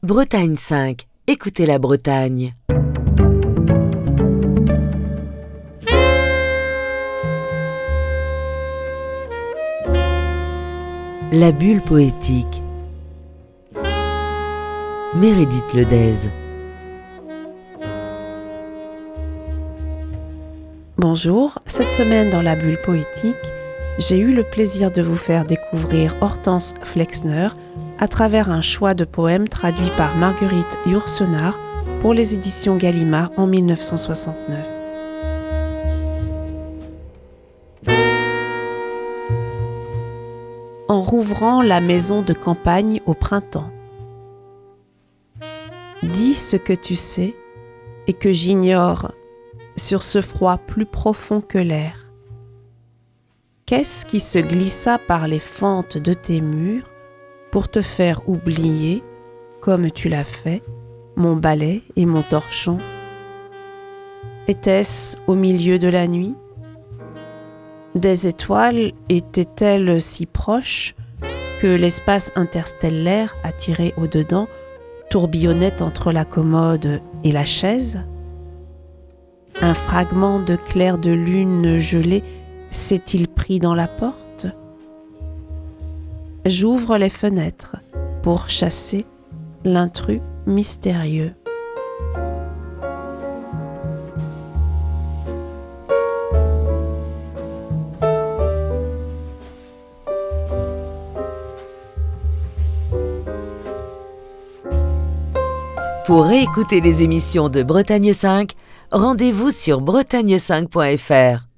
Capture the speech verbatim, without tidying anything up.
Bretagne cinq, écoutez la Bretagne. La bulle poétique. Meredith Ledez. Bonjour, cette semaine dans la bulle poétique, j'ai eu le plaisir de vous faire découvrir Hortense Flexner à travers un choix de poèmes traduits par Marguerite Yourcenar pour les éditions Gallimard en mille neuf cent soixante-neuf. En rouvrant la maison de campagne au printemps. Dis ce que tu sais et que j'ignore sur ce froid plus profond que l'air. Qu'est-ce qui se glissa par les fentes de tes murs pour te faire oublier, comme tu l'as fait, mon balai et mon torchon? Était-ce au milieu de la nuit? Des étoiles étaient-elles si proches que l'espace interstellaire attiré au-dedans tourbillonnait entre la commode et la chaise? Un fragment de clair de lune gelée s'est-il pris dans la porte? J'ouvre les fenêtres pour chasser l'intrus mystérieux. Pour réécouter les émissions de Bretagne cinq, rendez-vous sur bretagne cinq point f r.